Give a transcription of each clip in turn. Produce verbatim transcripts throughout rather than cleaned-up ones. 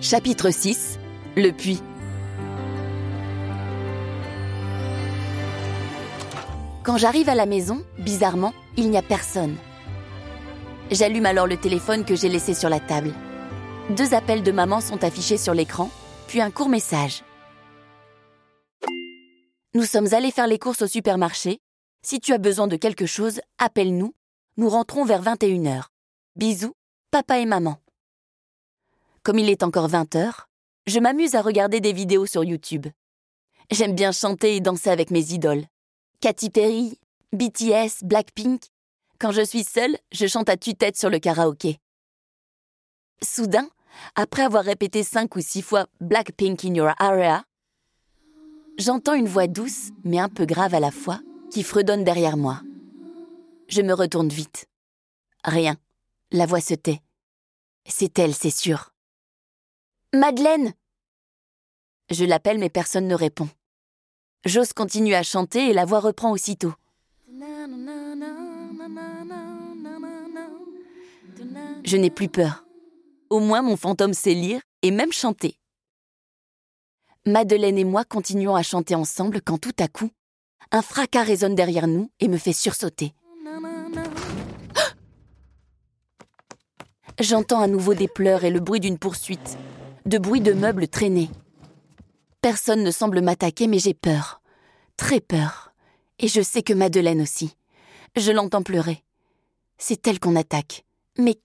Chapitre six. Le puits. Quand j'arrive à la maison, bizarrement, il n'y a personne. J'allume alors le téléphone que j'ai laissé sur la table. Deux appels de maman sont affichés sur l'écran, puis un court message. Nous sommes allés faire les courses au supermarché. Si tu as besoin de quelque chose, appelle-nous. Nous rentrons vers vingt et une heures. Bisous, papa et maman. Comme il est encore vingt heures, je m'amuse à regarder des vidéos sur YouTube. J'aime bien chanter et danser avec mes idoles. Katy Perry, B T S, Blackpink. Quand je suis seule, je chante à tue-tête sur le karaoké. Soudain, après avoir répété cinq ou six fois « Blackpink in your area », j'entends une voix douce, mais un peu grave à la fois, qui fredonne derrière moi. Je me retourne vite. Rien. La voix se tait. C'est elle, c'est sûr. Madeleine! Je l'appelle, mais personne ne répond. J'ose continuer à chanter et la voix reprend aussitôt. Je n'ai plus peur. Au moins, mon fantôme sait lire et même chanter. Madeleine et moi continuons à chanter ensemble quand tout à coup, un fracas résonne derrière nous et me fait sursauter. J'entends à nouveau des pleurs et le bruit d'une poursuite, de bruit de meubles traînés. Personne ne semble m'attaquer, mais j'ai peur, très peur. Et je sais que Madeleine aussi. Je l'entends pleurer. C'est elle qu'on attaque. Mais qui ?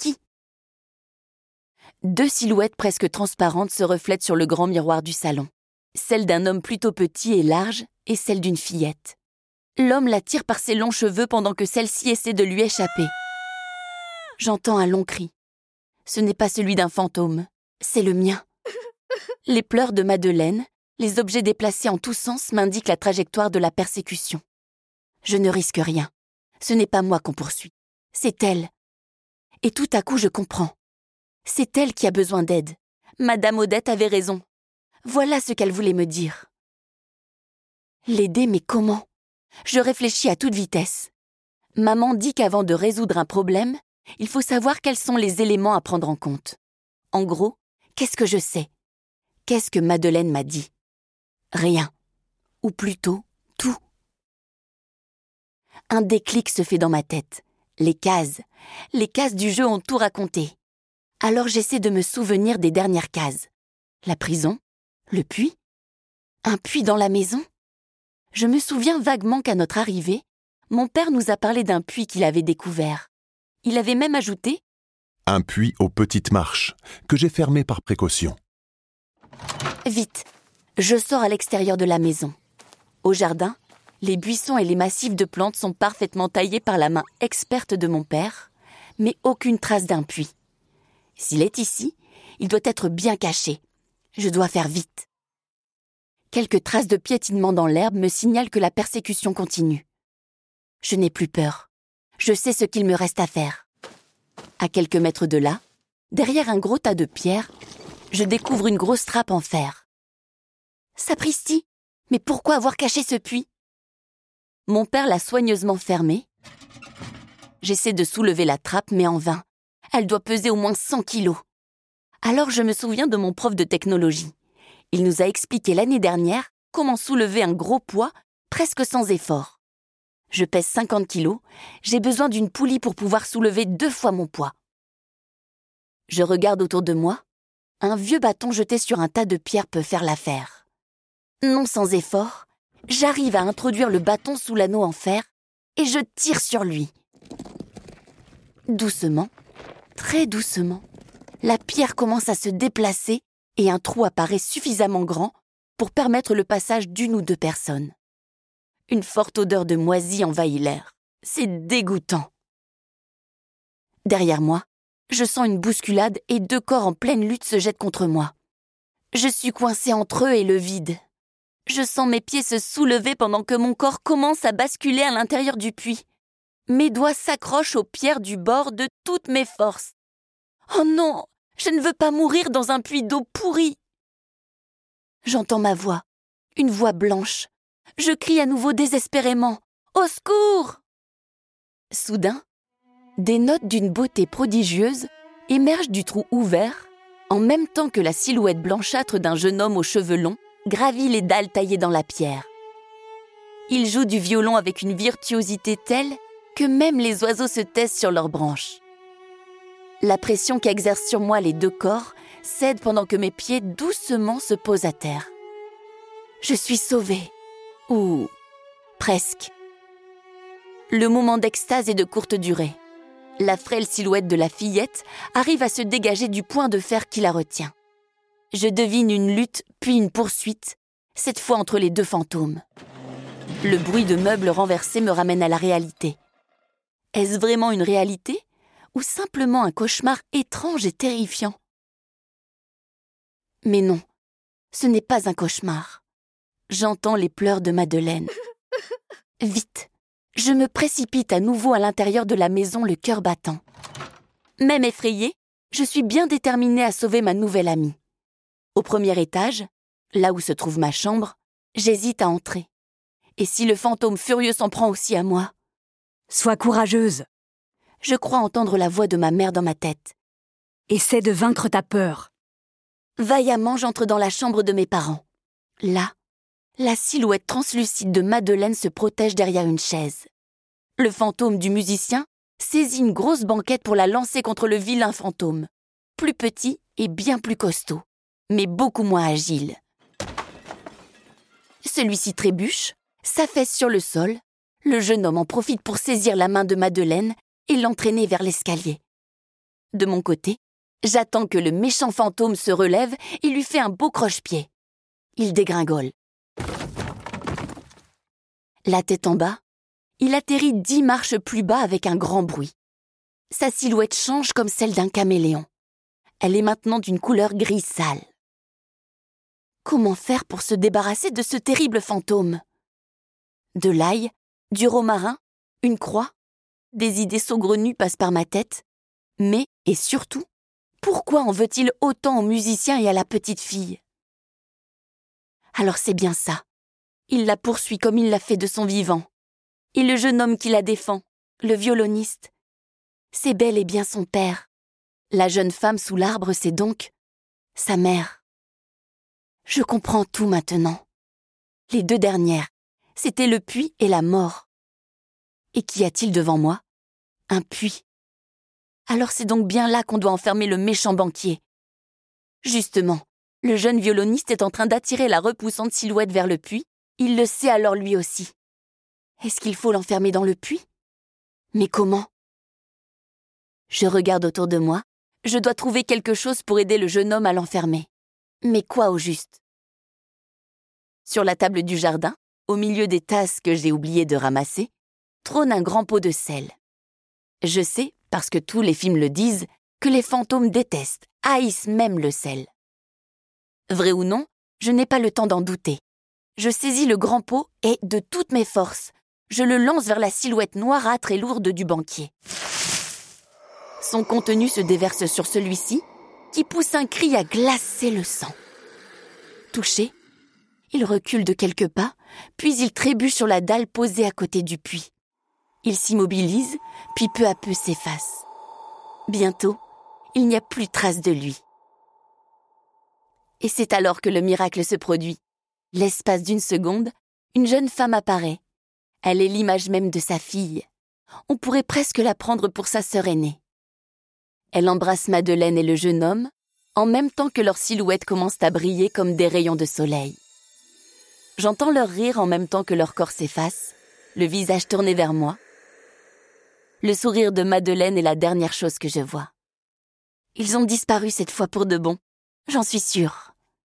Deux silhouettes presque transparentes se reflètent sur le grand miroir du salon. Celle d'un homme plutôt petit et large et celle d'une fillette. L'homme la tire par ses longs cheveux pendant que celle-ci essaie de lui échapper. J'entends un long cri. Ce n'est pas celui d'un fantôme, c'est le mien. Les pleurs de Madeleine, les objets déplacés en tous sens m'indiquent la trajectoire de la persécution. Je ne risque rien. Ce n'est pas moi qu'on poursuit. C'est elle. Et tout à coup, je comprends. C'est elle qui a besoin d'aide. Madame Odette avait raison. Voilà ce qu'elle voulait me dire. L'aider, mais comment ? Je réfléchis à toute vitesse. Maman dit qu'avant de résoudre un problème, il faut savoir quels sont les éléments à prendre en compte. En gros, qu'est-ce que je sais ? Qu'est-ce que Madeleine m'a dit ? Rien. Ou plutôt, tout. Un déclic se fait dans ma tête. Les cases. Les cases du jeu ont tout raconté. Alors j'essaie de me souvenir des dernières cases. La prison ? Le puits ? Un puits dans la maison ? Je me souviens vaguement qu'à notre arrivée, mon père nous a parlé d'un puits qu'il avait découvert. Il avait même ajouté « Un puits aux petites marches, que j'ai fermé par précaution. » Vite, je sors à l'extérieur de la maison. Au jardin, les buissons et les massifs de plantes sont parfaitement taillés par la main experte de mon père, mais aucune trace d'un puits. S'il est ici, il doit être bien caché. Je dois faire vite. Quelques traces de piétinement dans l'herbe me signalent que la persécution continue. Je n'ai plus peur. Je sais ce qu'il me reste à faire. À quelques mètres de là, derrière un gros tas de pierres, je découvre une grosse trappe en fer. Sapristi, mais pourquoi avoir caché ce puits ? Mon père l'a soigneusement fermée. J'essaie de soulever la trappe, mais en vain. Elle doit peser au moins cent kilos. Alors je me souviens de mon prof de technologie. Il nous a expliqué l'année dernière comment soulever un gros poids presque sans effort. Je pèse cinquante kilos, j'ai besoin d'une poulie pour pouvoir soulever deux fois mon poids. Je regarde autour de moi. Un vieux bâton jeté sur un tas de pierres peut faire l'affaire. Non sans effort, j'arrive à introduire le bâton sous l'anneau en fer et je tire sur lui. Doucement, très doucement, la pierre commence à se déplacer et un trou apparaît suffisamment grand pour permettre le passage d'une ou deux personnes. Une forte odeur de moisi envahit l'air. C'est dégoûtant. Derrière moi, je sens une bousculade et deux corps en pleine lutte se jettent contre moi. Je suis coincée entre eux et le vide. Je sens mes pieds se soulever pendant que mon corps commence à basculer à l'intérieur du puits. Mes doigts s'accrochent aux pierres du bord de toutes mes forces. Oh non, je ne veux pas mourir dans un puits d'eau pourrie. J'entends ma voix, une voix blanche. Je crie à nouveau désespérément. Au secours ! Soudain, des notes d'une beauté prodigieuse émergent du trou ouvert en même temps que la silhouette blanchâtre d'un jeune homme aux cheveux longs gravit les dalles taillées dans la pierre. Il joue du violon avec une virtuosité telle que même les oiseaux se taisent sur leurs branches. La pression qu'exercent sur moi les deux corps cède pendant que mes pieds doucement se posent à terre. Je suis sauvée, ou presque. Le moment d'extase est de courte durée. La frêle silhouette de la fillette arrive à se dégager du point de fer qui la retient. Je devine une lutte puis une poursuite, cette fois entre les deux fantômes. Le bruit de meubles renversés me ramène à la réalité. Est-ce vraiment une réalité ou simplement un cauchemar étrange et terrifiant? Mais non, ce n'est pas un cauchemar. J'entends les pleurs de Madeleine. Vite, je me précipite à nouveau à l'intérieur de la maison, le cœur battant. Même effrayée, je suis bien déterminée à sauver ma nouvelle amie. Au premier étage, là où se trouve ma chambre, j'hésite à entrer. Et si le fantôme furieux s'en prend aussi à moi? Sois courageuse. Je crois entendre la voix de ma mère dans ma tête. Essaie de vaincre ta peur. Vaillamment, j'entre dans la chambre de mes parents. Là, la silhouette translucide de Madeleine se protège derrière une chaise. Le fantôme du musicien saisit une grosse banquette pour la lancer contre le vilain fantôme, plus petit et bien plus costaud, mais beaucoup moins agile. Celui-ci trébuche, s'affaisse sur le sol. Le jeune homme en profite pour saisir la main de Madeleine et l'entraîner vers l'escalier. De mon côté, j'attends que le méchant fantôme se relève et lui fait un beau croche-pied. Il dégringole. La tête en bas, il atterrit dix marches plus bas avec un grand bruit. Sa silhouette change comme celle d'un caméléon. Elle est maintenant d'une couleur gris sale. Comment faire pour se débarrasser de ce terrible fantôme? De l'ail, du romarin, une croix, des idées saugrenues passent par ma tête. Mais, et surtout, pourquoi en veut-il autant aux musiciens et à la petite fille? Alors c'est bien ça. Il la poursuit comme il l'a fait de son vivant. Et le jeune homme qui la défend, le violoniste, c'est bel et bien son père. La jeune femme sous l'arbre, c'est donc sa mère. Je comprends tout maintenant. Les deux dernières, c'était le puits et la mort. Et qu'y a-t-il devant moi? Un puits. Alors c'est donc bien là qu'on doit enfermer le méchant banquier. Justement, le jeune violoniste est en train d'attirer la repoussante silhouette vers le puits. Il le sait alors lui aussi. Est-ce qu'il faut l'enfermer dans le puits? Mais comment? Je regarde autour de moi. Je dois trouver quelque chose pour aider le jeune homme à l'enfermer. Mais quoi au juste? Sur la table du jardin, au milieu des tasses que j'ai oublié de ramasser, trône un grand pot de sel. Je sais, parce que tous les films le disent, que les fantômes détestent, haïssent même le sel. Vrai ou non, je n'ai pas le temps d'en douter. Je saisis le grand pot et, de toutes mes forces, je le lance vers la silhouette noirâtre et lourde du banquier. Son contenu se déverse sur celui-ci, qui pousse un cri à glacer le sang. Touché, il recule de quelques pas, puis il trébuche sur la dalle posée à côté du puits. Il s'immobilise, puis peu à peu s'efface. Bientôt, il n'y a plus trace de lui. Et c'est alors que le miracle se produit. L'espace d'une seconde, une jeune femme apparaît. Elle est l'image même de sa fille. On pourrait presque la prendre pour sa sœur aînée. Elle embrasse Madeleine et le jeune homme, en même temps que leurs silhouettes commencent à briller comme des rayons de soleil. J'entends leur rire en même temps que leur corps s'efface, le visage tourné vers moi. Le sourire de Madeleine est la dernière chose que je vois. Ils ont disparu cette fois pour de bon, j'en suis sûre.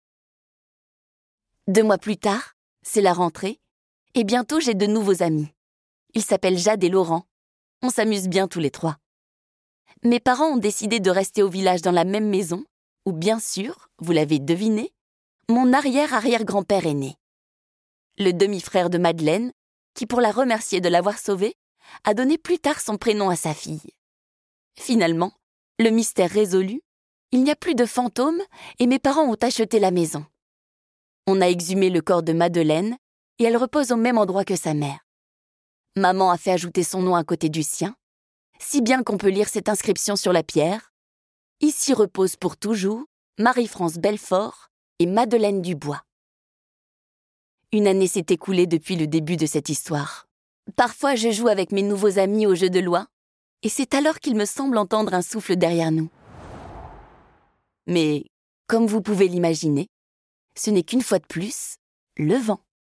Deux mois plus tard, c'est la rentrée, et bientôt j'ai de nouveaux amis. Ils s'appellent Jade et Laurent. On s'amuse bien tous les trois. Mes parents ont décidé de rester au village dans la même maison, où bien sûr, vous l'avez deviné, mon arrière-arrière-grand-père est né. Le demi-frère de Madeleine, qui pour la remercier de l'avoir sauvée, a donné plus tard son prénom à sa fille. Finalement, le mystère résolu, il n'y a plus de fantômes et mes parents ont acheté la maison. On a exhumé le corps de Madeleine et elle repose au même endroit que sa mère. Maman a fait ajouter son nom à côté du sien, si bien qu'on peut lire cette inscription sur la pierre. Ici repose pour toujours Marie-France Belfort et Madeleine Dubois. Une année s'est écoulée depuis le début de cette histoire. Parfois, je joue avec mes nouveaux amis au jeu de loi, et c'est alors qu'il me semble entendre un souffle derrière nous. Mais, comme vous pouvez l'imaginer, ce n'est qu'une fois de plus le vent.